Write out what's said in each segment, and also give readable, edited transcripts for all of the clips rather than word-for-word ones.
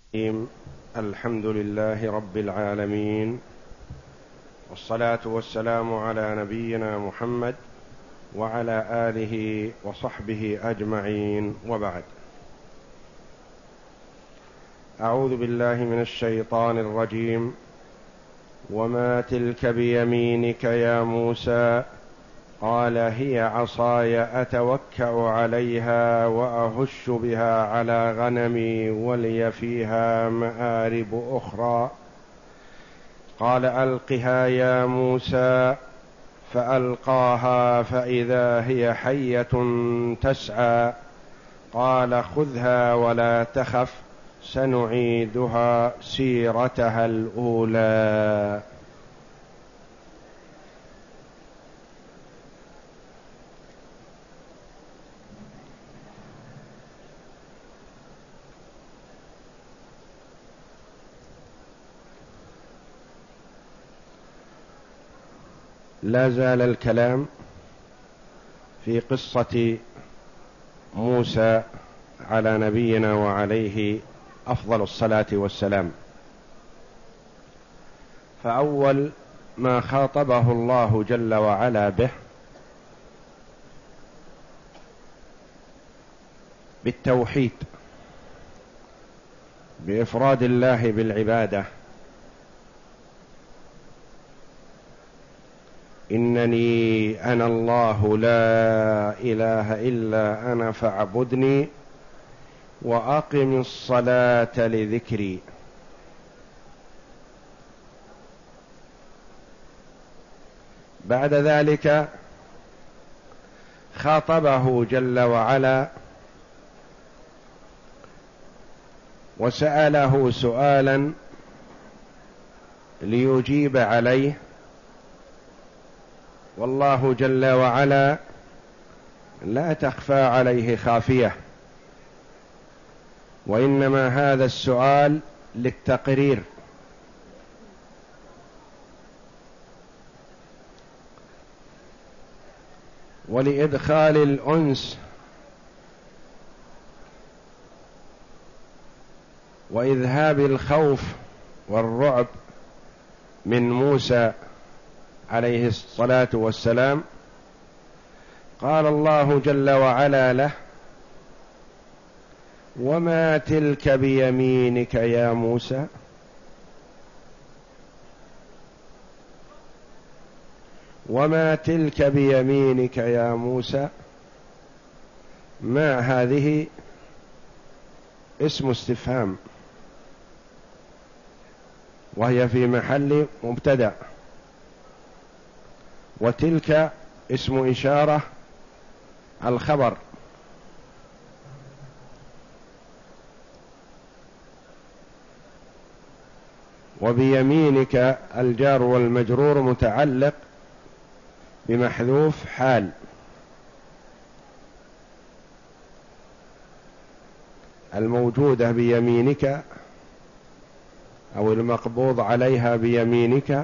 الحمد لله رب العالمين، والصلاة والسلام على نبينا محمد وعلى آله وصحبه أجمعين، وبعد. أعوذ بالله من الشيطان الرجيم. وما تلك بيمينك يا موسى؟ قال هي عصاي أتوكأ عليها وأهش بها على غنمي ولي فيها مآرب أخرى. قال ألقها يا موسى، فألقاها فإذا هي حية تسعى. قال خذها ولا تخف، سنعيدها سيرتها الأولى. لا زال الكلام في قصة موسى على نبينا وعليه أفضل الصلاة والسلام. فأول ما خاطبه الله جل وعلا به بالتوحيد، بإفراد الله بالعبادة. إنني أنا الله لا إله إلا أنا فاعبدني وأقم الصلاة لذكري. بعد ذلك خاطبه جل وعلا وسأله سؤالا ليجيب عليه، والله جل وعلا لا تخفى عليه خافية، وإنما هذا السؤال للتقرير. ولإدخال الأنس وإذهاب الخوف والرعب من موسى عليه الصلاة والسلام، قال الله جل وعلا له: وما تلك بيمينك يا موسى؟ وما تلك بيمينك يا موسى؟ ما هذه اسم استفهام، وهي في محل مبتدأ، وتلك اسم إشارة الخبر. وبيمينك الجار والمجرور متعلق بمحذوف حال. الموجودة بيمينك أو المقبوض عليها بيمينك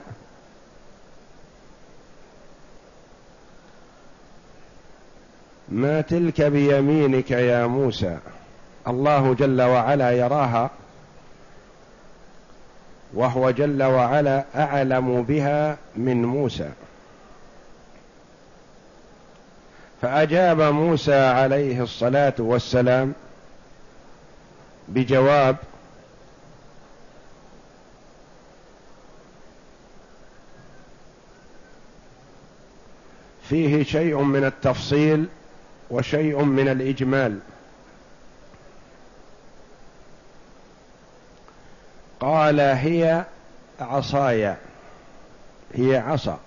ما تلك بيمينك يا موسى. الله جل وعلا يراها، وهو جل وعلا أعلم بها من موسى. فأجاب موسى عليه الصلاة والسلام بجواب فيه شيء من التفصيل وشيء من الإجمال. قال هي عصاي، هي عصا.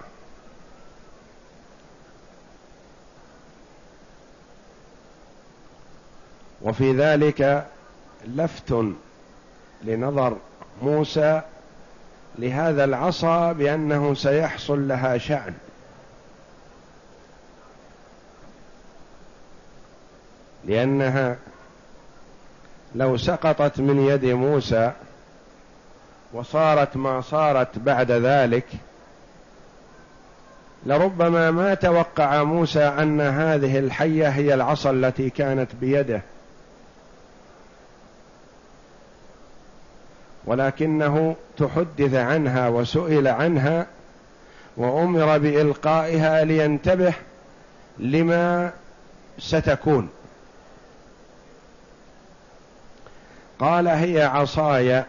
وفي ذلك لفت لنظر موسى لهذا العصا بأنه سيحصل لها شأن، لأنها لو سقطت من يد موسى وصارت ما صارت بعد ذلك لربما ما توقع موسى أن هذه الحية هي العصا التي كانت بيده، ولكنه تحدث عنها وسئل عنها وأمر بإلقائها لينتبه لما ستكون. قال: هي عصاي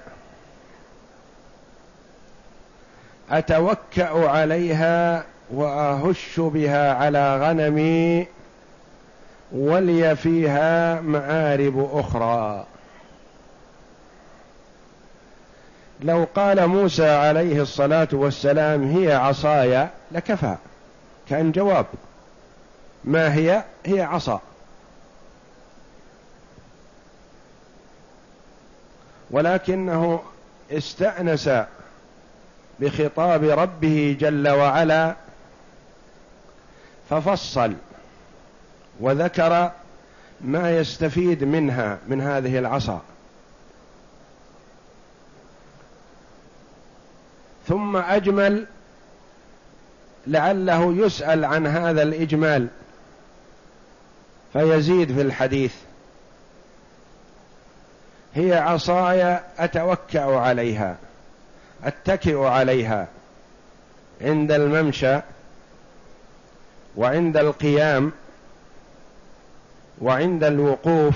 أتوكأ عليها وأهش بها على غنمي ولي فيها مآرب أخرى. لو قال موسى عليه الصلاة والسلام هي عصاي لكفى، كان جواب. ما هي؟ هي عصا. ولكنه استأنس بخطاب ربه جل وعلا ففصل وذكر ما يستفيد منها من هذه العصا، ثم أجمل لعله يسأل عن هذا الإجمال فيزيد في الحديث. هي عصاي أتوكأ عليها، أتكئ عليها عند الممشى وعند القيام وعند الوقوف.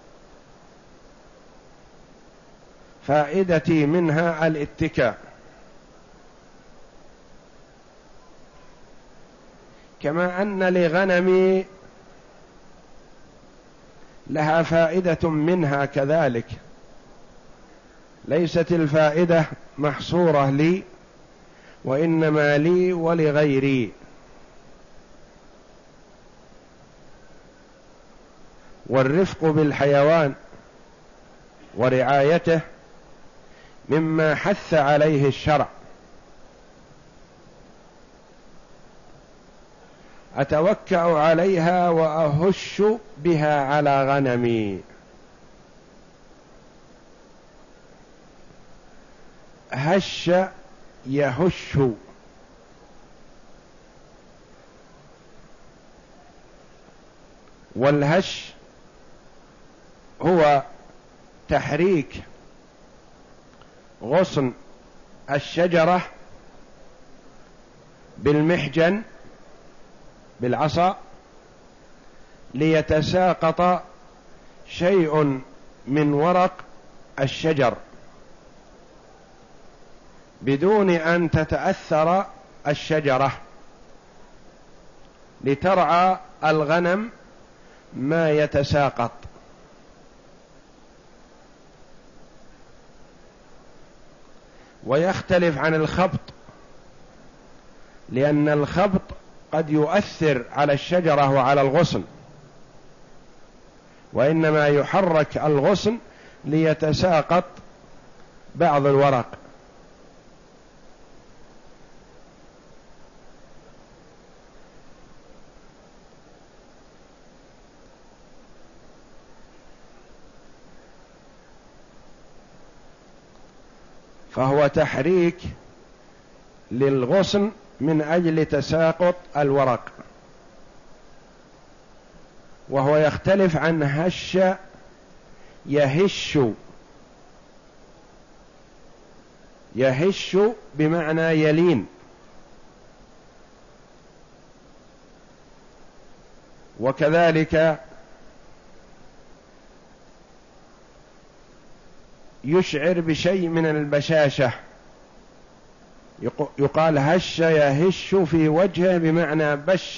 فائدتي منها الاتكاء، كما أن لغنمي لها فائدة منها كذلك، ليست الفائدة محصورة لي وإنما لي ولغيري. والرفق بالحيوان ورعايته مما حث عليه الشرع. أتوكأ عليها وأهش بها على غنمي. هش يهش، والهش هو تحريك غصن الشجرة بالمحجن بالعصا ليتساقط شيء من ورق الشجر بدون أن تتأثر الشجرة، لترعى الغنم ما يتساقط. ويختلف عن الخبط، لأن الخبط قد يؤثر على الشجرة وعلى الغصن، وإنما يحرك الغصن ليتساقط بعض الورق. فهو تحريك للغصن من أجل تساقط الورق. وهو يختلف عن هش يهش. يهش بمعنى يلين، وكذلك يشعر بشيء من البشاشة. يقال هش يهش في وجهه بمعنى بش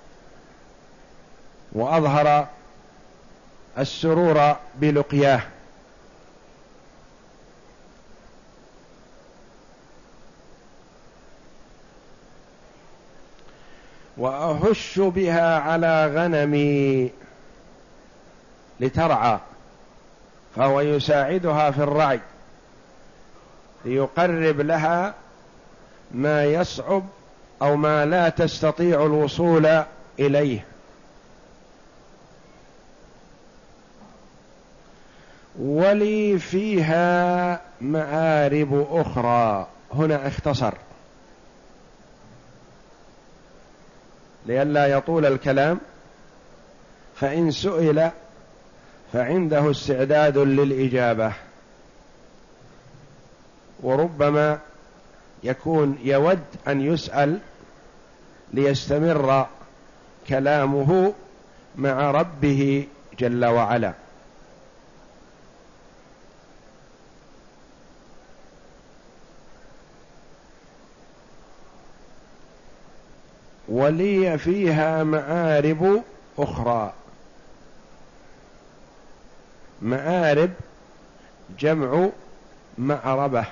وأظهر السرور بلقياه. وأهش بها على غنمي لترعى، فهو يساعدها في الرعي ليقرب لها ما يصعب أو ما لا تستطيع الوصول إليه. ولي فيها مآرب أخرى. هنا اختصر لئلا يطول الكلام، فإن سئل فعنده استعداد للإجابة. وربما يكون يود أن يسأل ليستمر كلامه مع ربه جل وعلا. ولي فيها مآرب أخرى. مآرب جمع مأربة،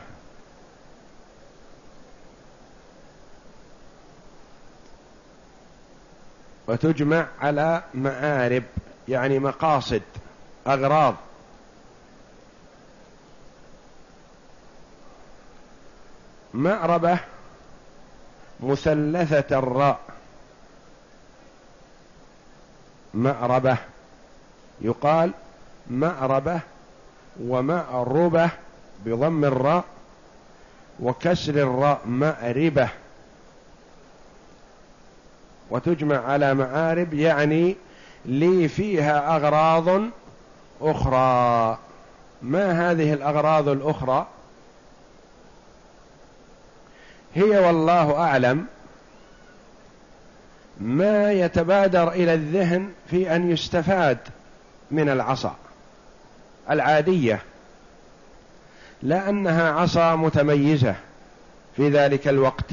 وتجمع على مآرب يعني مقاصد، أغراض. مأربة مثلثة الراء، مأربة يقال مأربة ومأربة بضم الراء وكسر الراء مأربة، وتجمع على مآرب يعني لي فيها أغراض أخرى. ما هذه الأغراض الأخرى؟ هي والله أعلم ما يتبادر إلى الذهن في أن يستفاد من العصا العادية، لا أنها عصا متميزة في ذلك الوقت.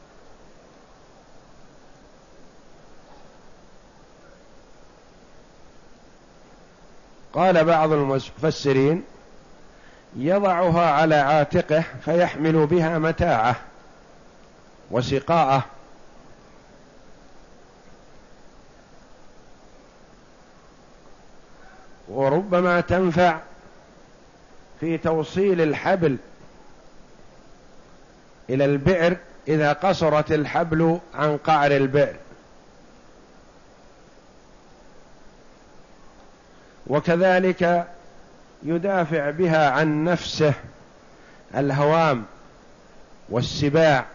قال بعض المفسرين يضعها على عاتقه فيحمل بها متاعه وسقاءه، وربما تنفع في توصيل الحبل إلى البئر إذا قصرت الحبل عن قعر البئر، وكذلك يدافع بها عن نفسه الهوام والسباع.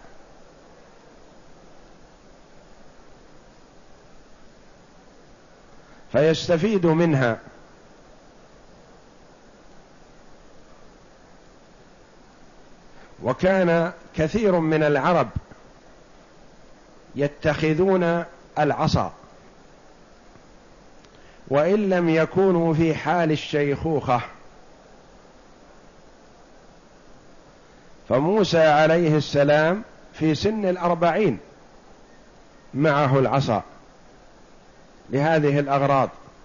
فيستفيد منها. وكان كثير من العرب يتخذون العصا وإن لم يكونوا في حال الشيخوخة. فموسى عليه السلام في سن 40 معه العصا لهذه الأغراض.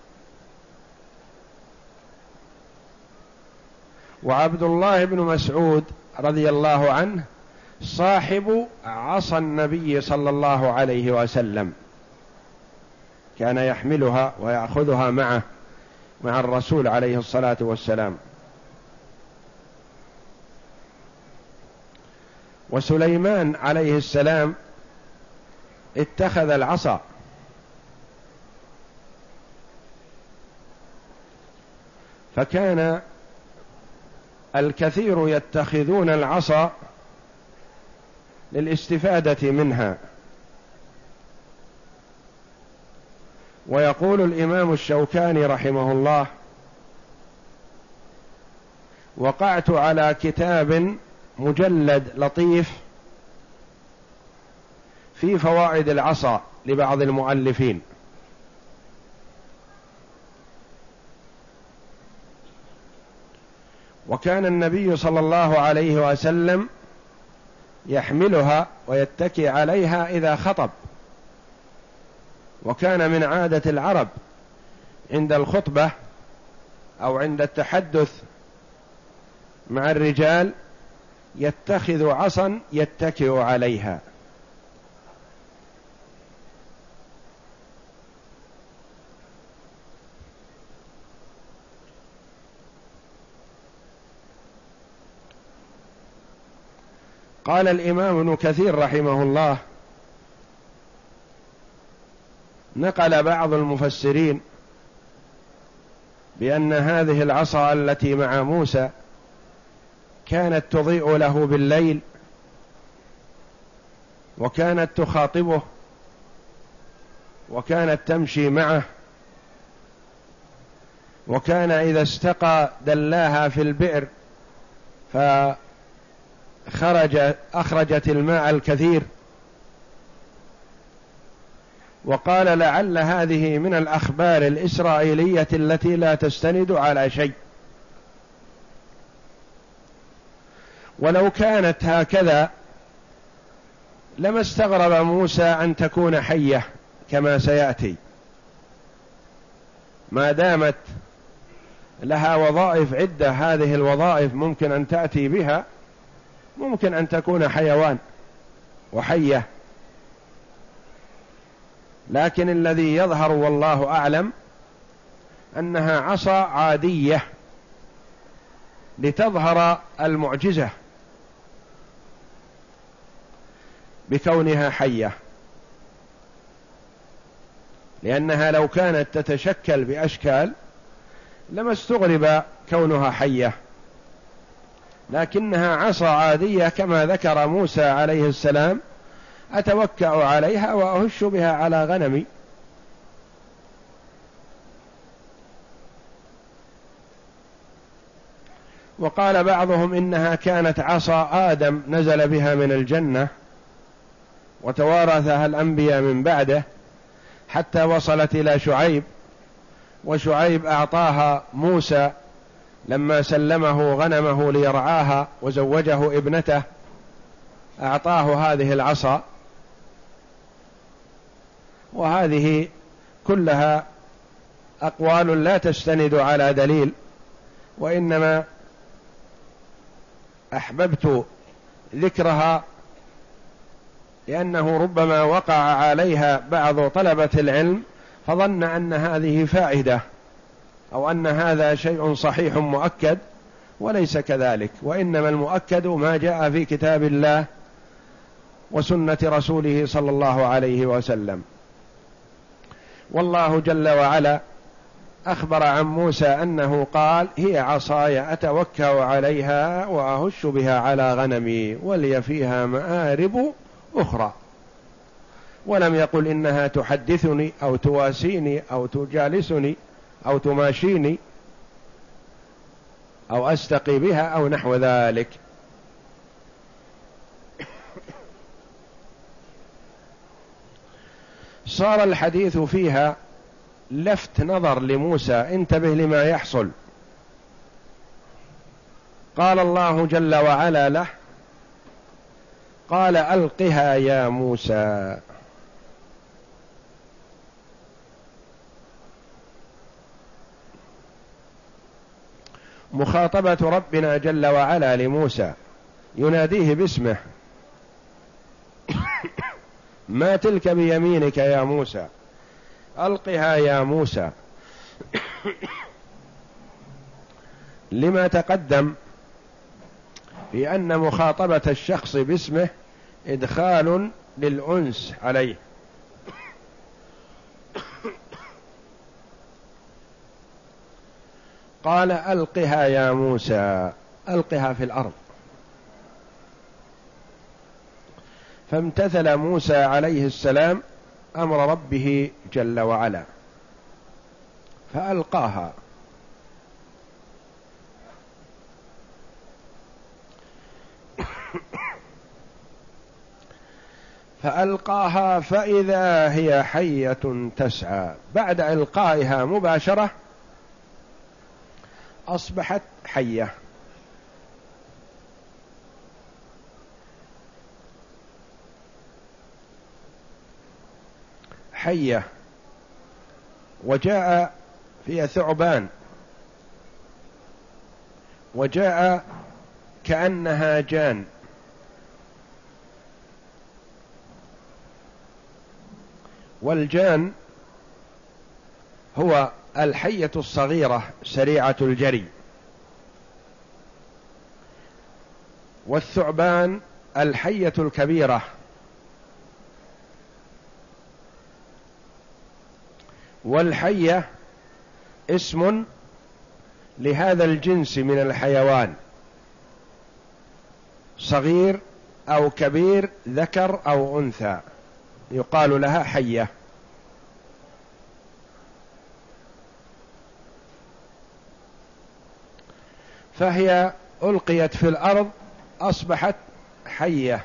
وعبد الله بن مسعود رضي الله عنه صاحب عصا النبي صلى الله عليه وسلم، كان يحملها ويأخذها معه مع الرسول عليه الصلاة والسلام. وسليمان عليه السلام اتخذ العصا، فكان الكثير يتخذون العصا للاستفادة منها. ويقول الإمام الشوكاني رحمه الله: وقعت على كتاب مجلد لطيف في فوائد العصا لبعض المؤلفين، وكان النبي صلى الله عليه وسلم يحملها ويتكي عليها إذا خطب. وكان من عادة العرب عند الخطبة أو عند التحدث مع الرجال يتخذ عصا يتكئ عليها. قال الإمام ابن كثير رحمه الله: نقل بعض المفسرين بأن هذه العصا التي مع موسى كانت تضيء له بالليل، وكانت تخاطبه، وكانت تمشي معه، وكان إذا استقى دلاها في البئر أخرجت الماء الكثير، وقال لعل هذه من الأخبار الإسرائيلية التي لا تستند على شيء، ولو كانت هكذا لما استغرب موسى أن تكون حية كما سيأتي، ما دامت لها وظائف عدة، هذه الوظائف ممكن أن تأتي بها، ممكن أن تكون حيوان وحية، لكن الذي يظهر والله أعلم أنها عصا عادية لتظهر المعجزة بكونها حية، لأنها لو كانت تتشكل بأشكال لما استغرب كونها حية، لكنها عصا عادية كما ذكر موسى عليه السلام: أتوكأ عليها وأهش بها على غنمي. وقال بعضهم إنها كانت عصا آدم نزل بها من الجنة وتوارثها الأنبياء من بعده حتى وصلت إلى شعيب، وشعيب أعطاها موسى لما سلمه غنمه ليرعاها وزوجه ابنته، أعطاه هذه العصا. وهذه كلها أقوال لا تستند على دليل، وإنما أحببت ذكرها لأنه ربما وقع عليها بعض طلبة العلم فظن أن هذه فائدة أو أن هذا شيء صحيح مؤكد، وليس كذلك، وإنما المؤكد ما جاء في كتاب الله وسنة رسوله صلى الله عليه وسلم. والله جل وعلا أخبر عن موسى أنه قال: هي عصاي أتوكأ عليها وأهش بها على غنمي ولي فيها مآرب أخرى، ولم يقل إنها تحدثني أو تواسيني أو تجالسني أو تماشيني أو أستقي بها أو نحو ذلك. صار الحديث فيها لفت نظر لموسى، انتبه لما يحصل. قال الله جل وعلا له: قال ألقها يا موسى. مخاطبة ربنا جل وعلا لموسى، يناديه باسمه: ما تلك بيمينك يا موسى، ألقها يا موسى. لما تقدم في أن مخاطبة الشخص باسمه إدخال للأنس عليه. قال ألقها يا موسى، ألقها في الأرض. فامتثل موسى عليه السلام أمر ربه جل وعلا فألقاها. فألقاها فإذا هي حية تسعى. بعد إلقائها مباشرة أصبحت حية. حية، وجاء فيها ثعبان، وجاء كأنها جان، والجان هو الحية الصغيرة سريعة الجري، والثعبان الحية الكبيرة. والحية اسم لهذا الجنس من الحيوان، صغير أو كبير، ذكر أو أنثى، يقال لها حية. فهي ألقيت في الأرض أصبحت حية.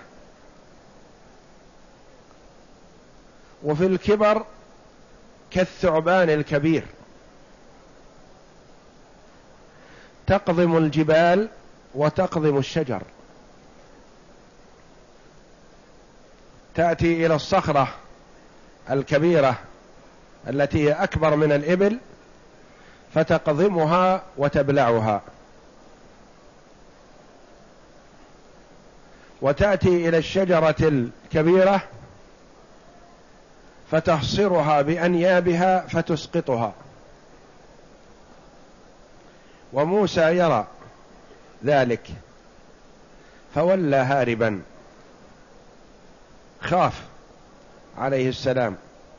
وفي الكبر كالثعبان الكبير، تقضم الجبال وتقضم الشجر. تأتي إلى الصخرة الكبيرة التي هي أكبر من الإبل فتقضمها وتبلعها، وتأتي إلى الشجرة الكبيرة فتحصرها بأنيابها فتسقطها. وموسى يرى ذلك فولى هاربا، خاف عليه السلام.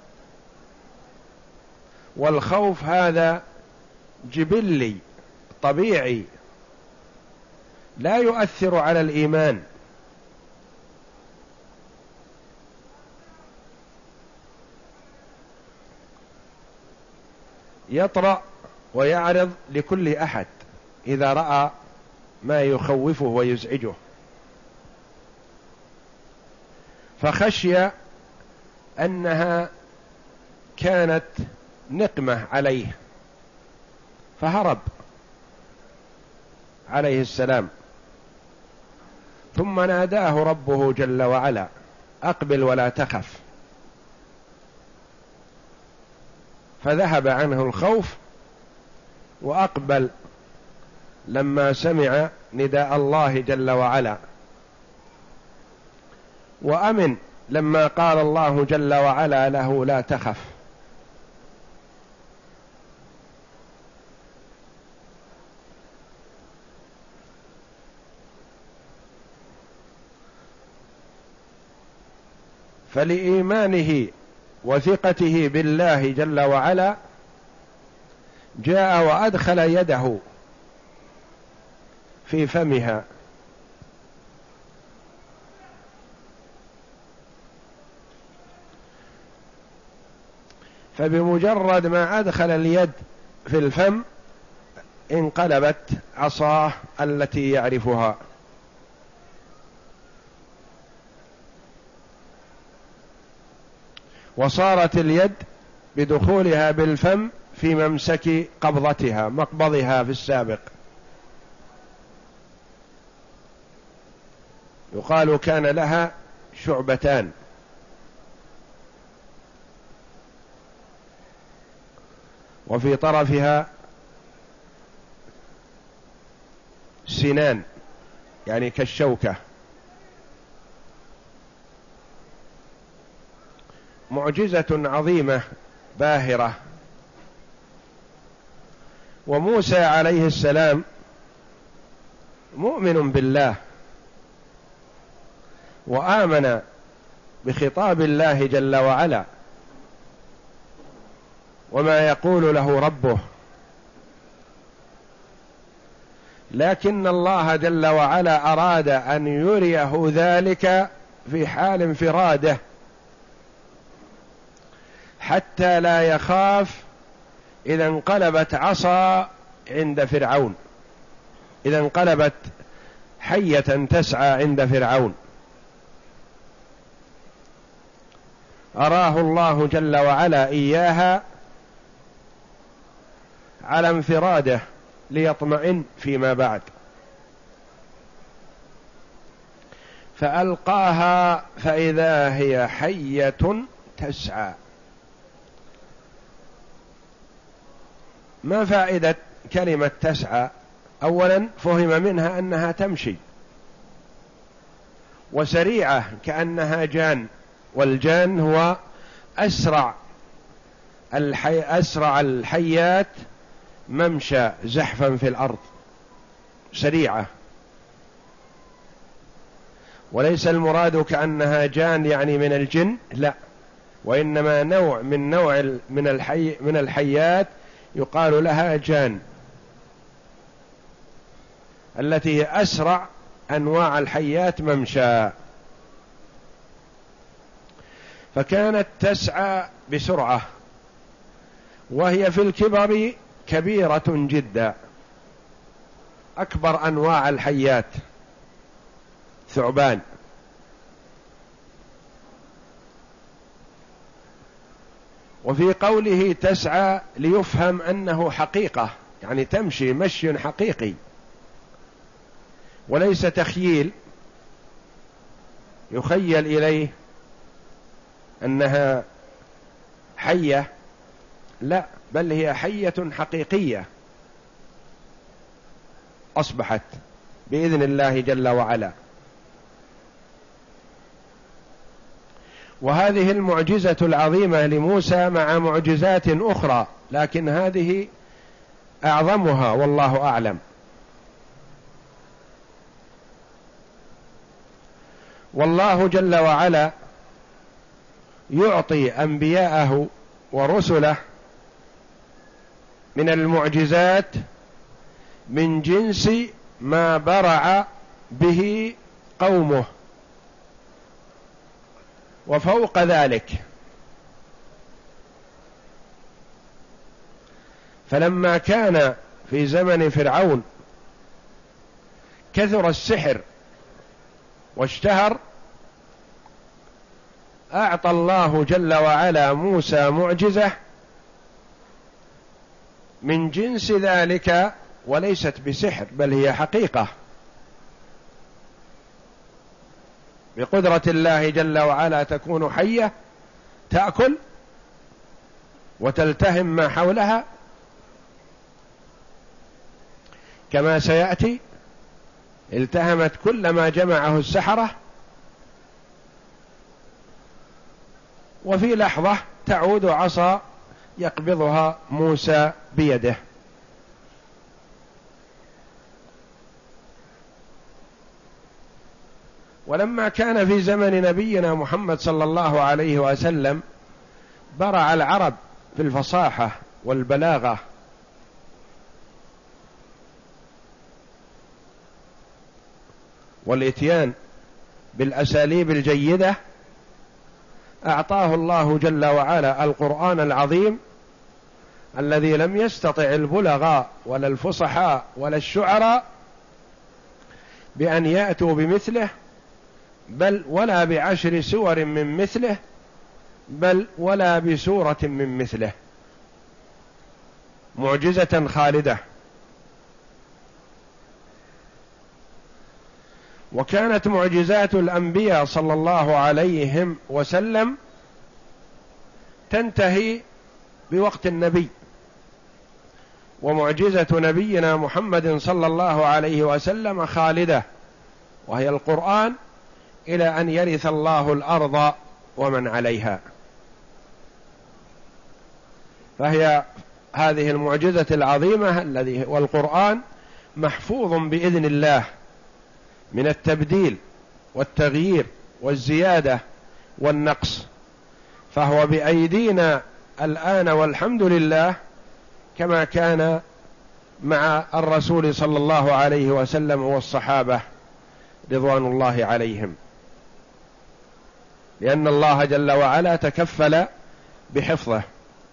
والخوف هذا جبلي طبيعي لا يؤثر على الإيمان. يطرأ ويعرض لكل أحد إذا رأى ما يخوفه ويزعجه، فخشي أنها كانت نقمة عليه فهرب عليه السلام. ثم ناداه ربه جل وعلا: أقبل ولا تخف. فذهب عنه الخوف وأقبل لما سمع نداء الله جل وعلا، وأمن لما قال الله جل وعلا له: لا تخف. فلإيمانه وثقته بالله جل وعلا جاء وأدخل يده في فمها، فبمجرد ما أدخل اليد في الفم انقلبت عصاه التي يعرفها، وصارت اليد بدخولها بالفم في ممسك قبضتها مقبضها في السابق. يقال كان لها شعبتان، وفي طرفها سنان يعني كالشوكة. معجزة عظيمة باهرة. وموسى عليه السلام مؤمن بالله وآمن بخطاب الله جل وعلا وما يقول له ربه، لكن الله جل وعلا أراد أن يريه ذلك في حال انفراده حتى لا يخاف إذا انقلبت عصا عند فرعون، إذا انقلبت حية تسعى عند فرعون. أراه الله جل وعلا إياها على انفراده ليطمئن فيما بعد. فألقاها فإذا هي حية تسعى. ما فائدة كلمة تسعى؟ أولا فهم منها أنها تمشي وسريعة كأنها جان، والجان هو أسرع الحيات ممشى زحفا في الأرض، سريعة. وليس المراد كأنها جان يعني من الجن، لا، وإنما نوع من الحيات يقال لها جان، التي هي أسرع أنواع الحيات ممشى. فكانت تسعى بسرعة، وهي في الكبر كبيرة جدا، أكبر أنواع الحيات ثعبان وفي قوله تسعى ليفهم أنه حقيقة، يعني تمشي مشي حقيقي وليس تخييل يخيل إليه أنها حية، لا، بل هي حية حقيقية أصبحت بإذن الله جل وعلا. وهذه المعجزة العظيمة لموسى مع معجزات أخرى، لكن هذه أعظمها والله أعلم. والله جل وعلا يعطي أنبياءه ورسله من المعجزات من جنس ما برع به قومه، وفوق ذلك. فلما كان في زمن فرعون كثر السحر واشتهر، أعطى الله جل وعلا موسى معجزة من جنس ذلك، وليست بسحر بل هي حقيقة بقدرة الله جل وعلا، تكون حية تأكل وتلتهم ما حولها كما سيأتي. التهمت كل ما جمعه السحرة، وفي لحظة تعود عصا يقبضها موسى بيده. ولما كان في زمن نبينا محمد صلى الله عليه وسلم برع العرب في الفصاحة والبلاغة، والإتيان بالأساليب الجيدة، أعطاه الله جل وعلا القرآن العظيم الذي لم يستطع البلغاء ولا الفصحاء ولا الشعراء بأن يأتوا بمثله، بل ولا بعشر سور من مثله، بل ولا بسورة من مثله. معجزة خالدة. وكانت معجزات الأنبياء صلى الله عليه وسلم تنتهي بوقت النبي، ومعجزة نبينا محمد صلى الله عليه وسلم خالدة، وهي القرآن إلى أن يرث الله الأرض ومن عليها. فهي هذه المعجزة العظيمة الذي والقرآن محفوظ بإذن الله من التبديل والتغيير والزيادة والنقص، فهو بأيدينا الآن والحمد لله، كما كان مع الرسول صلى الله عليه وسلم والصحابة رضوان الله عليهم، لأن الله جل وعلا تكفل بحفظه.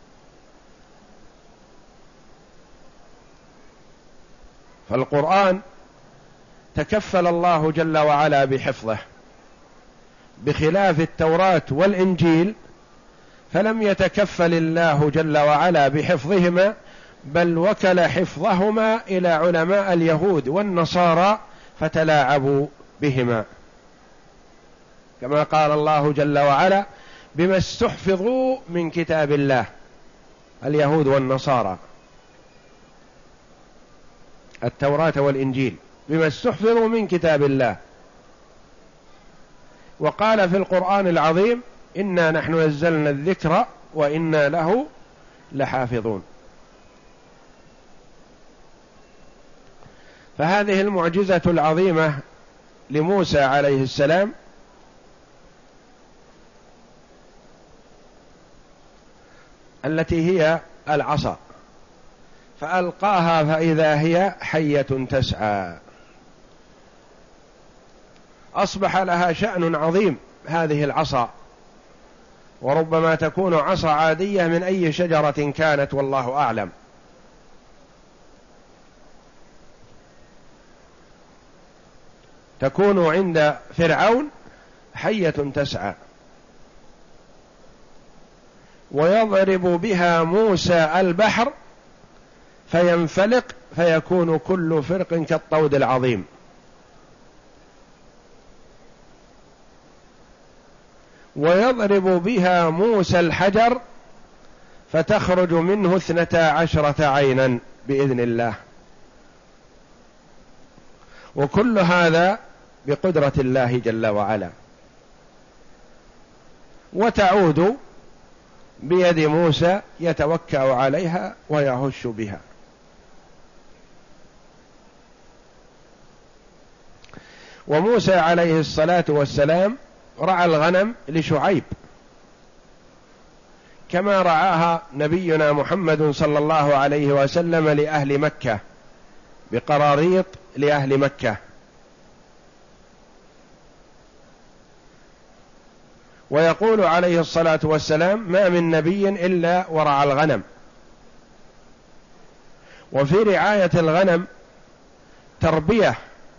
فالقرآن تكفل الله جل وعلا بحفظه، بخلاف التوراة والإنجيل فلم يتكفل الله جل وعلا بحفظهما، بل وكل حفظهما إلى علماء اليهود والنصارى فتلاعبوا بهما، كما قال الله جل وعلا: بما استحفظوا من كتاب الله، اليهود والنصارى، التوراة والإنجيل، بما استحفظوا من كتاب الله. وقال في القرآن العظيم: إنا نحن نزلنا الذكر وإنا له لحافظون. فهذه المعجزة العظيمة لموسى عليه السلام التي هي العصا، فألقاها فإذا هي حية تسعى. أصبح لها شأن عظيم هذه العصا، وربما تكون عصا عادية من أي شجرة كانت، والله أعلم. تكون عند فرعون حية تسعى، ويضرب بها موسى البحر فينفلق فيكون كل فرق كالطود العظيم. ويضرب بها موسى الحجر فتخرج منه 12 عينا بإذن الله. وكل هذا بقدرة الله جل وعلا، وتعود بيد موسى يتوكأ عليها ويهش بها. وموسى عليه الصلاة والسلام رعى الغنم لشعيب كما رعاها نبينا محمد صلى الله عليه وسلم لأهل مكة بقراريط لأهل مكة. ويقول عليه الصلاة والسلام: ما من نبي إلا ورعى الغنم. وفي رعاية الغنم تربية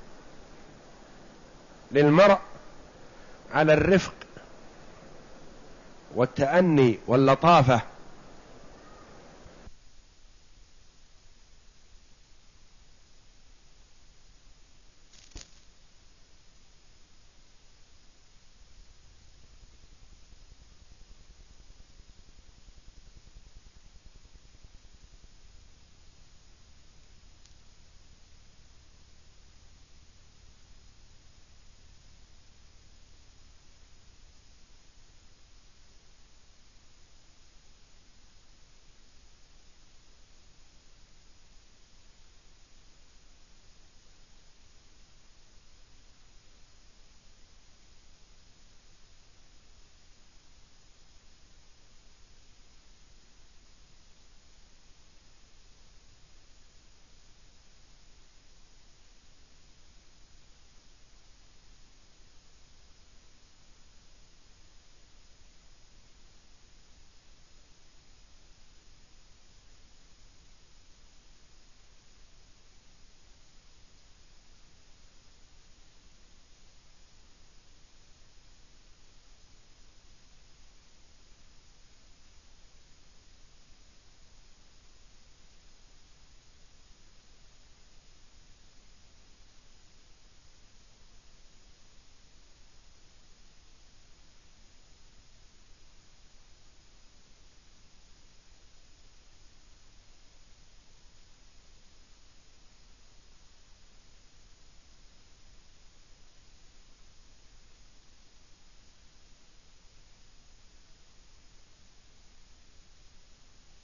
للمرء على الرفق والتأني واللطافة